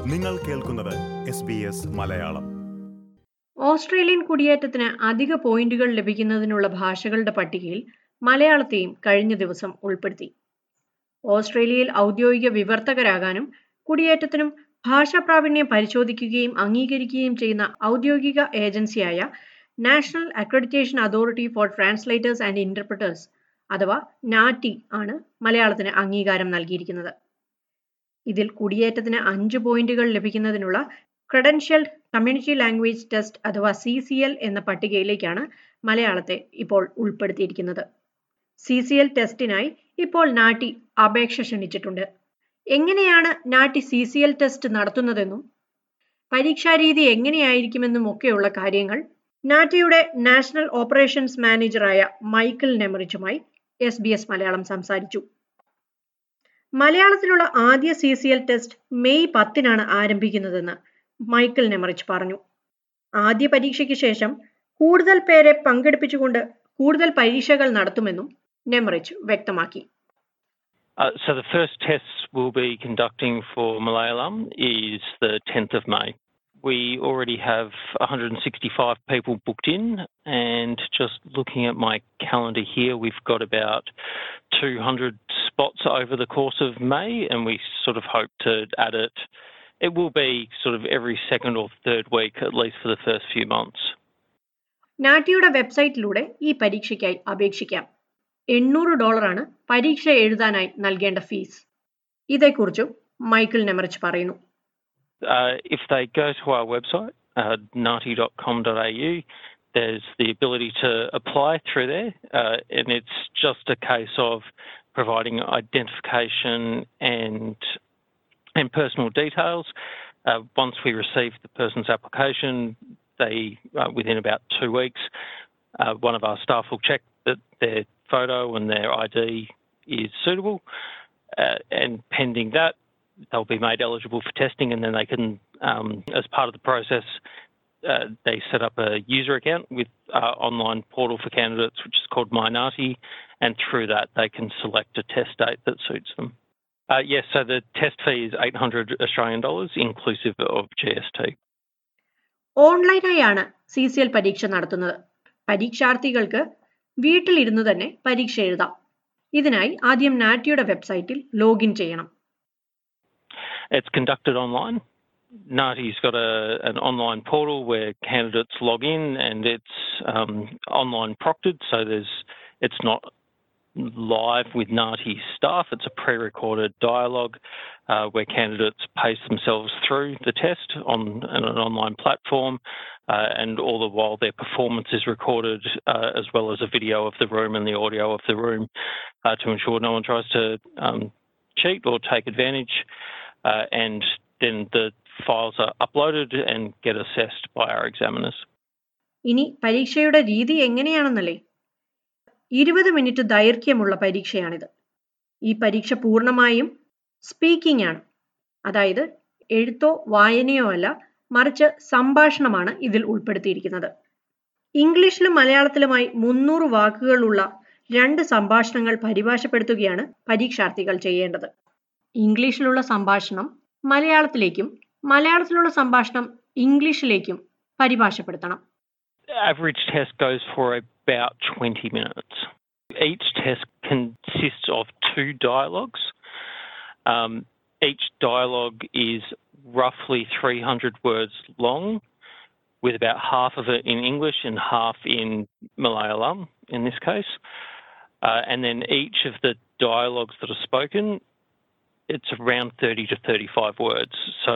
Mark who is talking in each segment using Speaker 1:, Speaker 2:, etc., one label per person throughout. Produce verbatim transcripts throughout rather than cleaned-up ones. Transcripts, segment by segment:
Speaker 1: നിങ്ങൾ കേൾക്കുന്നത് S B S Malayalam.
Speaker 2: Australian കുടിയേറ്റത്തിന് അധിക പോയിന്റുകൾ ലഭിക്കുന്നതിനുള്ള ഭാഷകളുടെ പട്ടികയിൽ മലയാളത്തെയും കഴിഞ്ഞ ദിവസം ഉൾപ്പെടുത്തി. ഓസ്ട്രേലിയയിൽ ഔദ്യോഗിക വിവർത്തകരാകാനും കുടിയേറ്റത്തിനും ഭാഷാ പ്രാവീണ്യം പരിശോധിക്കുകയും അംഗീകരിക്കുകയും ചെയ്യുന്ന ഔദ്യോഗിക ഏജൻസിയായ National Accreditation Authority for Translators and Interpreters അഥവാ നാറ്റി ആണ് മലയാളത്തിന് അംഗീകാരം നൽകിയിരിക്കുന്നത്. ഇതിൽ കുടിയേറ്റത്തിന് അഞ്ച് പോയിന്റുകൾ ലഭിക്കുന്നതിനുള്ള ക്രെഡൻഷ്യൽഡ് കമ്മ്യൂണിറ്റി ലാംഗ്വേജ് ടെസ്റ്റ് അഥവാ സി സി എൽ എന്ന പട്ടികയിലേക്കാണ് മലയാളത്തെ ഇപ്പോൾ ഉൾപ്പെടുത്തിയിരിക്കുന്നത്. സി സി എൽ ടെസ്റ്റിനായി ഇപ്പോൾ നാറ്റി അപേക്ഷ ക്ഷണിച്ചിട്ടുണ്ട്. എങ്ങനെയാണ് നാറ്റി സി സി എൽ ടെസ്റ്റ് നടത്തുന്നതെന്നും പരീക്ഷാരീതി എങ്ങനെയായിരിക്കുമെന്നും ഒക്കെയുള്ള കാര്യങ്ങൾ നാറ്റിയുടെ national operations മാനേജറായ Michael നെമറിച്ചുമായി S B S Malayalam സംസാരിച്ചു. മലയാളത്തിലുള്ള ആദ്യ C C L test May പത്തിനാണ് ആരംഭിക്കുന്നതെന്ന് മൈക്കിൾ നെമറിച്ച് പറഞ്ഞു. ആദ്യ പരീക്ഷയ്ക്ക് ശേഷം കൂടുതൽ പേരെ പങ്കെടുപ്പിച്ചുകൊണ്ട് കൂടുതൽ പരീക്ഷകൾ നടത്തുമെന്നും നെമറിച്ച് വ്യക്തമാക്കി.
Speaker 3: Uh, so the first tests we'll be conducting for Malayalam is the tenth of May. We already have one hundred sixty-five people booked in, and just looking at my calendar here, we've got about two hundred spots over the course of May, and we sort of hope to add it. It will be sort of every second or third week, at least for the first few months.
Speaker 2: നാറ്റിയുടെ വെബ്സൈറ്റിലൂടെ ഈ പരീക്ഷയ്ക്കായി അപേക്ഷിക്കാം. എണ്ണൂറ് ഡോളറാണ് പരീക്ഷ എഴുതാനായി നൽകേണ്ട fees. ഇതേക്കുറിച്ചും Michael നെമറിച്ച് പറയുന്നു.
Speaker 3: Uh, if they go to our website, uh, nati dot com dot a u, there's the ability to apply through there, uh, and it's just a case of providing identification and and personal details. Uh, once we receive the person's application, they uh, within about two weeks, uh, one of our staff will check that their photo and their I D is suitable, uh, and pending that, they'll be made eligible for testing, and then they can, um, as part of the process, uh, they set up a user account with uh, online portal for candidates, which is called MyNati, and through that they can select a test date that suits them. Uh, yes, so the test fee is eight hundred Australian dollars, inclusive of G S T.
Speaker 2: ഓൺലൈനായാണ് C C L പരീക്ഷ നടത്തുന്നത്. പരീക്ഷാർത്ഥികൾക്ക് വീട്ടിലിരുന്നു തന്നെ പരീക്ഷ എഴുതാം. ഇതിനായി ആദ്യം നാറ്റിയുടെ വെബ്സൈറ്റിൽ ലോഗിൻ ചെയ്യണം.
Speaker 3: It's conducted online. Nati's got a, an online portal where candidates log in, and it's um, online proctored, so there's it's not live with Nati staff. It's a pre-recorded dialogue uh, where candidates pace themselves through the test on, on an online platform, uh, and all the while their performance is recorded, uh, as well as a video of the room and the audio of the room, uh, to ensure no one tries to um, cheat or take advantage. Uh, and then the files are uploaded and get assessed by our examiners.
Speaker 2: ഇനി പരീക്ഷയുടെ രീതി എങ്ങനെയാണെന്നല്ലേ? ഇരുപത് minute ദൈർഘ്യമുള്ള പരീക്ഷയാണിത്. ഈ പരീക്ഷ പൂർണ്ണമായും speaking ആണ്. അതായത് എഴുത്തോ വായനയോ അല്ല, മറിച്ച് സംഭാഷണമാണ് ഇതിൽ ഉൾപ്പെടുത്തിയിരിക്കുന്നത്. ഇംഗ്ലീഷിലും മലയാളത്തിലുമായി മുന്നൂറ് വാക്കുകളുള്ള രണ്ട് സംഭാഷണങ്ങൾ പരിഭാഷപ്പെടുത്തുകയാണ് പരീക്ഷാർത്ഥികൾ ചെയ്യേണ്ടത്. ഇംഗ്ലീഷിലുള്ള സംഭാഷണം മലയാളത്തിലേക്കും മലയാളത്തിലുള്ള സംഭാഷണം ഇംഗ്ലീഷിലേക്കും പരിഭാഷപ്പെടുത്തണം.
Speaker 3: Average test goes for about twenty minutes. Each test consists of two dialogues. Um, each dialogue is roughly three hundred words long, with about half of it in English and half in Malayalam in this case. Uh, and then each of the dialogues that are spoken, it's around thirty to thirty-five words. So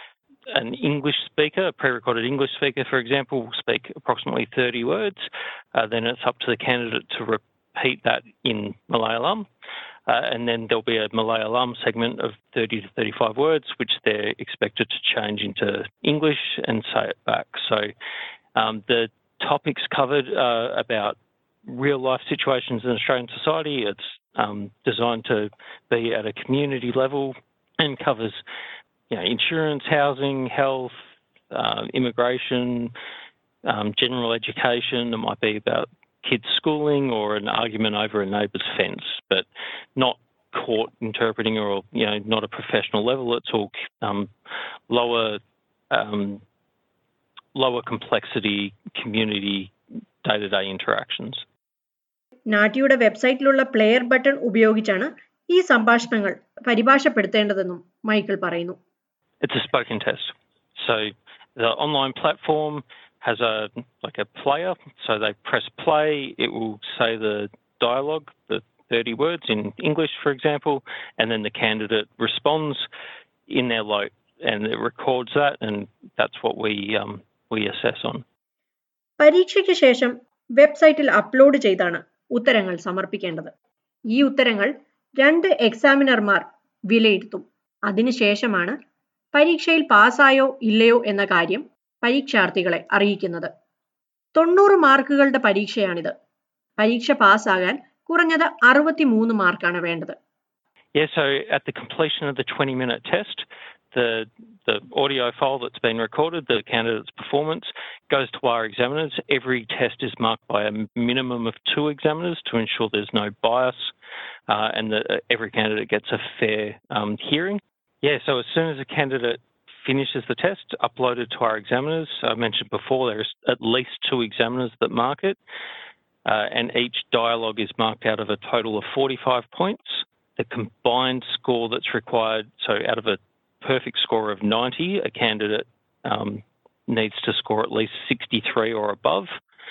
Speaker 3: an English speaker, a pre-recorded English speaker, for example, will speak approximately thirty words. Uh, then it's up to the candidate to repeat that in Malayalam. Uh, and then there'll be a Malayalam segment of thirty to thirty-five words, which they're expected to change into English and say it back. So um, the topics covered are about real-life situations in Australian society. It's um, designed to be at a community level and covers, you know, insurance, housing, health, uh, immigration, um, general education. It might be about kids' schooling or an argument over a neighbour's fence, but not court interpreting or, you know, not a professional level. It's all um, lower, um, lower complexity community day-to-day interactions.
Speaker 2: നാറ്റിയുടെ വെബ്സൈറ്റിലുള്ള player button ഉപയോഗിച്ചാണ് ഈ സംഭാഷണങ്ങൾ പരിഭാഷപ്പെടുത്തേണ്ടതെന്നും Michael പറയുന്നു.
Speaker 3: It's a spoken test. So the online platform has a like a player. So they press play. It will say the dialogue, the thirty words in English, for example, and then the candidate responds in their load, and it records that, and that's what we um, we assess on.
Speaker 2: പരീക്ഷയ്ക്ക് ശേഷം വെബ്സൈറ്റിൽ upload ചെയ്താണ് ഉത്തരങ്ങൾ സമർപ്പിക്കേണ്ടത്. ഈ ഉത്തരങ്ങൾ രണ്ട് എക്സാമിനർമാർ വിലയിരുത്തും. അതിനുശേഷമാണ് പരീക്ഷയിൽ പാസ്സായോ ഇല്ലയോ എന്ന കാര്യം പരീക്ഷാർത്ഥികളെ അറിയിക്കുന്നത്. തൊണ്ണൂറ് മാർക്കുകളുടെ പരീക്ഷയാണിത്. പരീക്ഷ പാസ്സാകാൻ കുറഞ്ഞത് അറുപത്തിമൂന്ന് മാർക്കാണ് വേണ്ടത്.
Speaker 3: Yeah, so at the completion of the twenty minute test, the the audio file that's been recorded, the candidate's performance, goes to our examiners. Every test is marked by a minimum of two examiners to ensure there's no bias uh, and that every candidate gets a fair um, hearing. Yeah, so as soon as a candidate finishes the test, uploaded to our examiners, I mentioned before there's at least two examiners that mark it, uh, and each dialogue is marked out of a total of forty-five points. The combined score that's required, so out of a perfect score of ninety, a candidate um, needs to score at least sixty-three or above,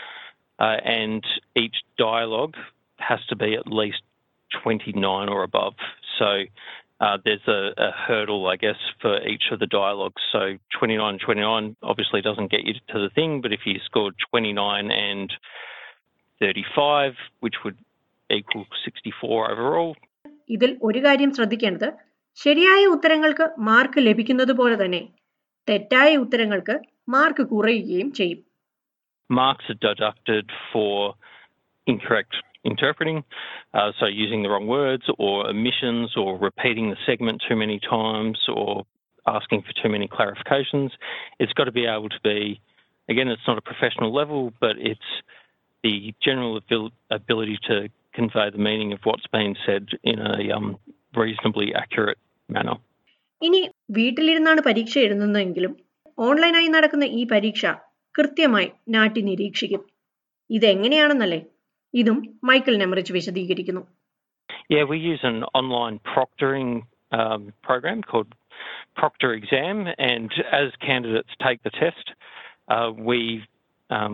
Speaker 3: uh, and each dialogue has to be at least twenty-nine or above. So uh, there's a, a hurdle, I guess, for each of the dialogues. So twenty-nine, twenty-nine obviously doesn't get you to the thing, but if you scored twenty-nine and thirty-five, which would equal sixty-four overall.
Speaker 2: ഇതിൽ ഒരു കാര്യം ശ്രദ്ധിക്കേണ്ടത്, ശരിയായ ഉത്തരങ്ങൾക്ക് mark ലഭിക്കുന്നത് പോലെ തന്നെ തെറ്റായ ഉത്തരങ്ങൾക്ക് mark കുറയുകയും ചെയ്യും.
Speaker 3: Marks are deducted for incorrect interpreting, uh, so using the wrong words or omissions or repeating the segment too many times or asking for too many clarifications. It's got to be able to be, again, it's not a professional level, but it's the general abil- ability to convey the meaning of what's been said in a um, reasonably accurate manner.
Speaker 2: ഇനി വീട്ടിലിരുന്നാണ് പരീക്ഷ എഴുതുന്നതെങ്കിലും ഓൺലൈനായി നടക്കുന്ന ഈ പരീക്ഷ കൃത്യമായി നാട്ടി നിരീക്ഷിക്കും. ഇതെങ്ങനെയാണെന്നല്ലേ ഇതും മൈക്കിൾ നെമറിച്ച് വിശദീകരിക്കുന്നു.
Speaker 3: Yeah, we use an online proctoring um, program called Proctor Exam, and as candidates take the test, uh, we um,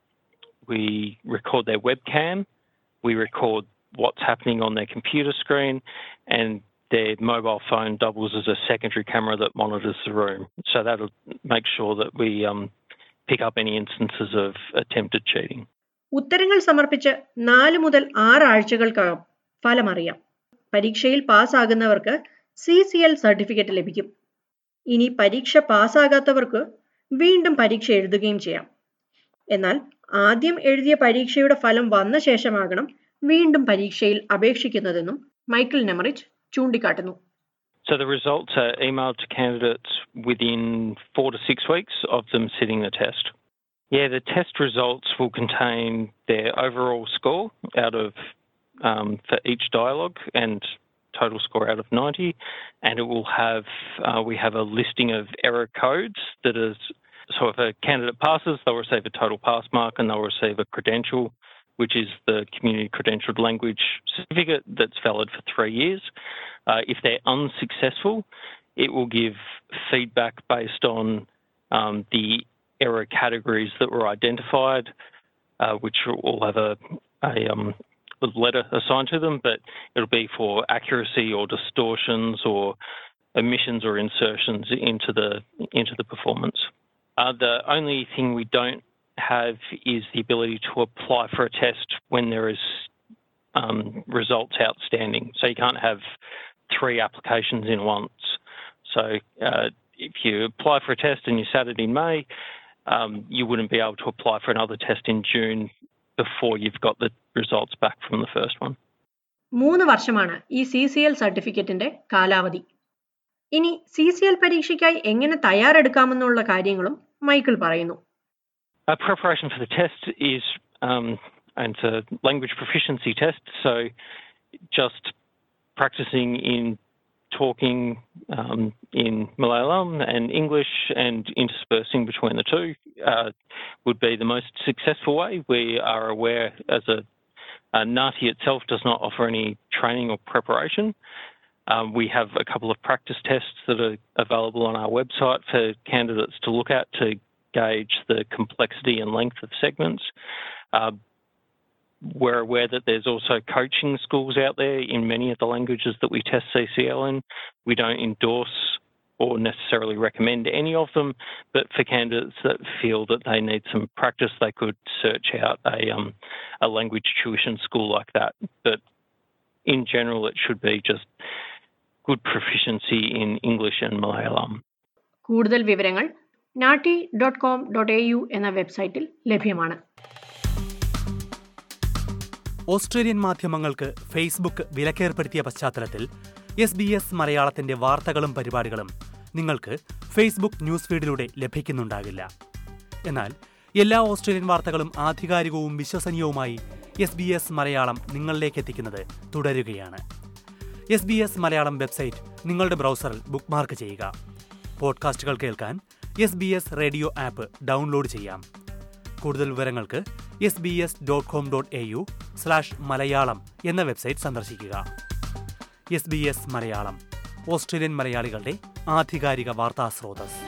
Speaker 3: we record their webcam, we record what's happening on their computer screen, and their mobile phone doubles as a secondary camera that monitors the room. So that'll make sure that we um, pick up any instances of attempted cheating.
Speaker 2: ഉത്തരങ്ങൾ സമർപ്പിച്ച് നാല് മുതൽ ആറ് ആഴ്ചകൾക്കകം ഫലമറിയാം. പരീക്ഷയിൽ പാസ്സാകുന്നവർക്ക് C C L certificate ലഭിക്കും. ഇനി പരീക്ഷ പാസ്സാകാത്തവർക്ക് വീണ്ടും പരീക്ഷ എഴുതുകയും ചെയ്യാം. എന്നാൽ ആദ്യം എഴുതിയ പരീക്ഷയുടെ ഫലം വന്ന ശേഷമാകണം വീണ്ടും പരീക്ഷയിൽ അപേക്ഷിക്കുന്നതെന്നും മൈക്കിൾ നെമറിച്ച് ചൂണ്ടിക്കാട്ടുന്നു.
Speaker 3: So the results are emailed to candidates within four to six weeks of them sitting the test. Yeah, the test results will contain their overall score out of um, for each dialogue and total score out of ninety, and it will have uh, we have a listing of error codes that is. So if a candidate passes, they'll receive a total pass mark and they'll receive a credential, which is the community credentialed language certificate that's valid for three years. Uh, if they're unsuccessful, it will give feedback based on um, the error categories that were identified, uh, which will have a, a, um, a letter assigned to them, but it'll be for accuracy or distortions or omissions or insertions into the into the performance. Uh, the only thing we don't have is the ability to apply for a test when there is um, results outstanding. So you can't have three applications in once. So uh, if you apply for a test and you sat it in May, um, you wouldn't be able to apply for another test in June before you've got the results back from the first one.
Speaker 2: മൂന്ന് വർഷമാണ് ഈ C C L സർട്ടിഫിക്കറ്റിന്റെ കാലാവധി. ഇനി C C L പരീക്ഷയ്ക്കായി എങ്ങനെ തയ്യാറെടുക്കാമെന്നുള്ള കാര്യങ്ങളും Michael പറയുന്നു.
Speaker 3: Uh, preparation for the test is um, and it's a language proficiency test, so just practicing in talking um, in Malayalam and English and interspersing between the two uh, would be the most successful way. We are aware as a uh, NAATI itself does not offer any training or preparation. Um, we have a couple of practice tests that are available on our website for candidates to look at to gauge the complexity and length of segments. Uh, We're aware that there's also coaching schools out there in many of the languages that we test C C L in. We don't endorse or necessarily recommend any of them, but for candidates that feel that they need some practice, they could search out a, um, a language tuition school like that. But in general, it should be just good proficiency in English and Malayalam.
Speaker 2: കൂടുതൽ വിവരങ്ങൾ NAATI dot com dot A U എന്ന വെബ്സൈറ്റിൽ ലഭ്യമാണ്.
Speaker 4: Australian മാധ്യമങ്ങൾക്ക് Facebook വിലക്കേർപ്പെടുത്തിയ പശ്ചാത്തലത്തിൽ S B S മലയാളത്തിന്റെ വാർത്തകളും പരിപാടികളും നിങ്ങൾക്ക് ഫേസ്ബുക്ക് ന്യൂസ് ഫീഡിലൂടെ ലഭിക്കുന്നുണ്ടാകില്ല. എന്നാൽ എല്ലാ ഓസ്ട്രേലിയൻ വാർത്തകളും ആധികാരികവും വിശ്വസനീയവുമായി എസ് ബി എസ് മലയാളം നിങ്ങളിലേക്ക് എത്തിക്കുന്നത് തുടരുകയാണ്. S B S Malayalam website നിങ്ങളുടെ ബ്രൗസറിൽ ബുക്ക്മാർക്ക് ചെയ്യുക. പോഡ്കാസ്റ്റുകൾ കേൾക്കാൻ S B S radio app download ചെയ്യാം. കൂടുതൽ വിവരങ്ങൾക്ക് S B S dot com dot A U slash Malayalam എന്ന വെബ്സൈറ്റ് സന്ദർശിക്കുക. S B S Malayalam, Australian മലയാളികളുടെ ആധികാരിക വാർത്താ സ്രോതസ്.